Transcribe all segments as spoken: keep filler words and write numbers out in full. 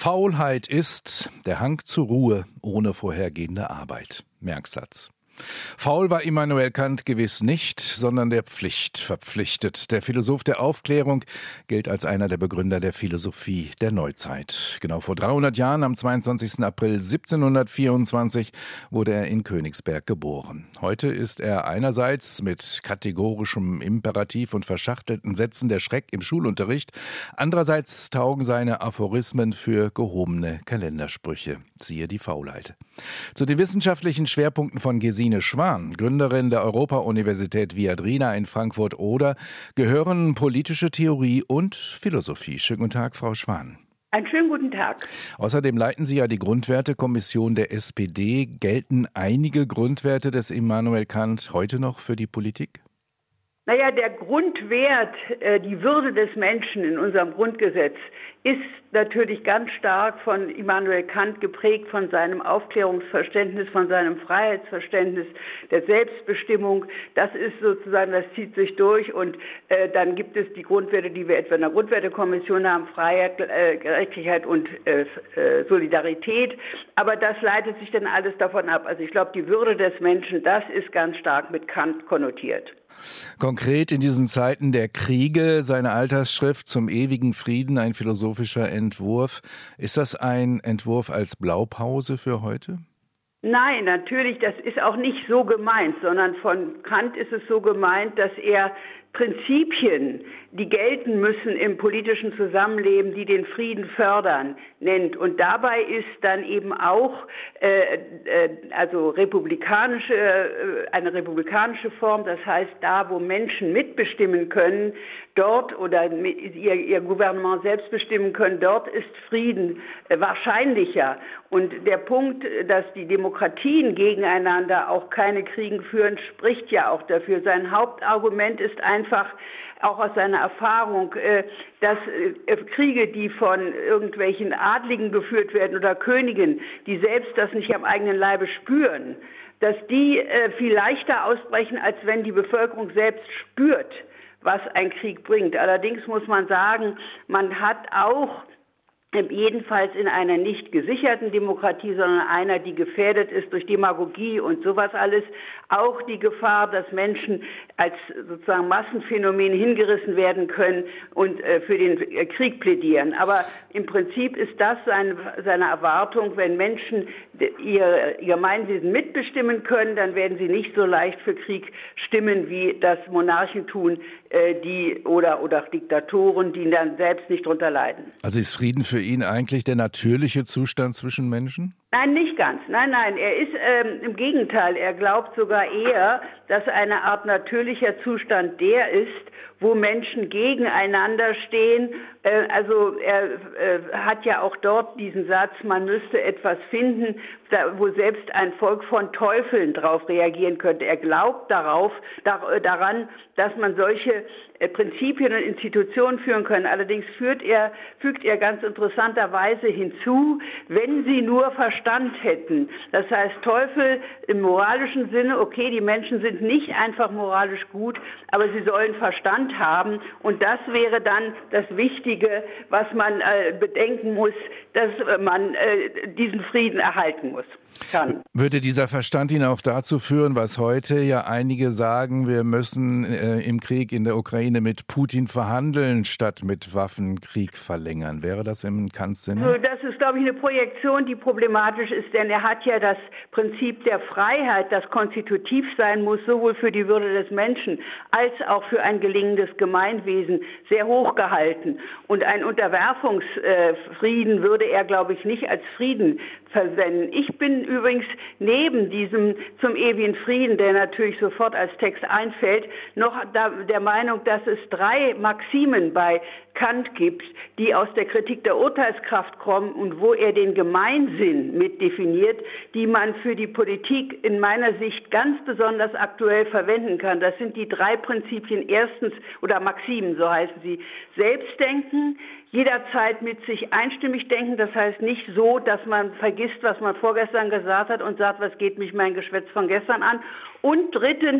Faulheit ist der Hang zur Ruhe ohne vorhergehende Arbeit. Merksatz. Faul war Immanuel Kant gewiss nicht, sondern der Pflicht verpflichtet. Der Philosoph der Aufklärung gilt als einer der Begründer der Philosophie der Neuzeit. Genau vor dreihundert Jahren, am zweiundzwanzigsten April siebzehnhundertvierundzwanzig, wurde er in Königsberg geboren. Heute ist er einerseits mit kategorischem Imperativ und verschachtelten Sätzen der Schreck im Schulunterricht, andererseits taugen seine Aphorismen für gehobene Kalendersprüche. Siehe die Faulheit. Zu den wissenschaftlichen Schwerpunkten von Gesine Schwan, Gründerin der Europa-Universität Viadrina in Frankfurt-Oder, gehören politische Theorie und Philosophie. Schönen guten Tag, Frau Schwan. Einen schönen guten Tag. Außerdem leiten Sie ja die Grundwertekommission der S P D. Gelten einige Grundwerte des Immanuel Kant heute noch für die Politik? Naja, der Grundwert, äh, die Würde des Menschen in unserem Grundgesetz ist natürlich ganz stark von Immanuel Kant geprägt, von seinem Aufklärungsverständnis, von seinem Freiheitsverständnis der Selbstbestimmung. Das ist sozusagen, das zieht sich durch. Und äh, dann gibt es die Grundwerte, die wir etwa in der Grundwertekommission haben, Freiheit, äh, Gerechtigkeit und äh, äh, Solidarität. Aber das leitet sich dann alles davon ab. Also ich glaube, die Würde des Menschen, das ist ganz stark mit Kant konnotiert. Konkret in diesen Zeiten der Kriege, seine Altersschrift zum ewigen Frieden, ein philosophischer Entwurf. Ist das ein Entwurf als Blaupause für heute? Nein, natürlich, das ist auch nicht so gemeint, sondern von Kant ist es so gemeint, dass er Prinzipien, die gelten müssen im politischen Zusammenleben, die den Frieden fördern, nennt. Und dabei ist dann eben auch äh, äh, also republikanische, äh, eine republikanische Form, das heißt, da, wo Menschen mitbestimmen können, dort oder ihr, ihr Gouvernement selbst bestimmen können, dort ist Frieden äh, wahrscheinlicher. Und der Punkt, dass die Demokratien gegeneinander auch keine Kriege führen, spricht ja auch dafür. Sein Hauptargument ist einfach, auch aus seiner Erfahrung, dass Kriege, die von irgendwelchen Adligen geführt werden oder Königen, die selbst das nicht am eigenen Leibe spüren, dass die viel leichter ausbrechen, als wenn die Bevölkerung selbst spürt, was ein Krieg bringt. Allerdings muss man sagen, man hat auch jedenfalls in einer nicht gesicherten Demokratie, sondern einer, die gefährdet ist durch Demagogie und sowas alles, auch die Gefahr, dass Menschen als sozusagen Massenphänomen hingerissen werden können und äh, für den Krieg plädieren. Aber im Prinzip ist das seine, seine Erwartung, wenn Menschen ihr, ihr Gemeinwesen mitbestimmen können, dann werden sie nicht so leicht für Krieg stimmen, wie das Monarchen tun, äh, die oder, oder Diktatoren, die dann selbst nicht drunter leiden. Also ist Frieden für ihn eigentlich der natürliche Zustand zwischen Menschen? Nein, nicht ganz. Nein, nein. Er ist ähm, im Gegenteil. Er glaubt sogar eher, dass eine Art natürlicher Zustand der ist, wo Menschen gegeneinander stehen. Äh, also er äh, hat ja auch dort diesen Satz, man müsste etwas finden, da, wo selbst ein Volk von Teufeln darauf reagieren könnte. Er glaubt darauf, da, äh, daran, dass man solche äh, Prinzipien und Institutionen führen kann. Allerdings führt er, fügt er ganz interessanterweise hinzu, wenn sie nur Verstand hätten. Das heißt, Teufel im moralischen Sinne, okay, die Menschen sind nicht einfach moralisch gut, aber sie sollen Verstand haben. Und das wäre dann das Wichtige, was man äh, bedenken muss, dass man äh, diesen Frieden erhalten muss. Kann. Würde dieser Verstand ihn auch dazu führen, was heute ja einige sagen, wir müssen äh, im Krieg in der Ukraine mit Putin verhandeln, statt mit Waffenkrieg verlängern? Wäre das im Kants Sinne? Also das ist, glaube ich, eine Projektion, die problematisch ist, denn er hat ja das Prinzip der Freiheit, das konstitutiv sein muss, sowohl für die Würde des Menschen als auch für ein gelingendes Gemeinwesen, sehr hoch gehalten. Und ein Unterwerfungsfrieden äh, würde er, glaube ich, nicht als Frieden versenden. Ich bin übrigens neben diesem zum ewigen Frieden, der natürlich sofort als Text einfällt, noch da, der Meinung, dass es drei Maximen bei Kant gibt, die aus der Kritik der Urteilskraft kommen und wo er den Gemeinsinn mit definiert, die man für die Politik in meiner Sicht ganz besonders aktuell verwenden kann. Das sind die drei Prinzipien. Erstens, oder Maximen, so heißen sie, Selbstdenken, jederzeit mit sich einstimmig denken, das heißt nicht so, dass man vergisst, was man vorgestern gesagt hat und sagt, was geht mich mein Geschwätz von gestern an. Und drittens,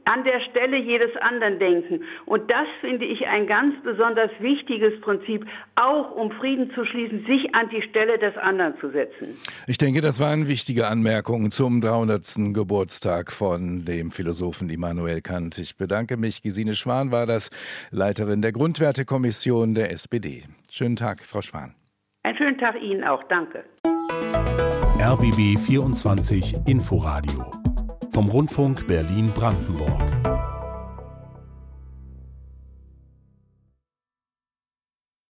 an der Stelle jedes anderen denken. Und das finde ich ein ganz besonders wichtiges Prinzip, auch um Frieden zu schließen, sich an die Stelle des anderen zu setzen. Ich denke, das waren wichtige Anmerkungen zum dreihundertsten Geburtstag von dem Philosophen Immanuel Kant. Ich bedanke mich. Gesine Schwan war das, Leiterin der Grundwertekommission der S P D. Schönen Tag, Frau Schwan. Einen schönen Tag Ihnen auch. Danke. R B B vierundzwanzig Inforadio vom Rundfunk Berlin-Brandenburg.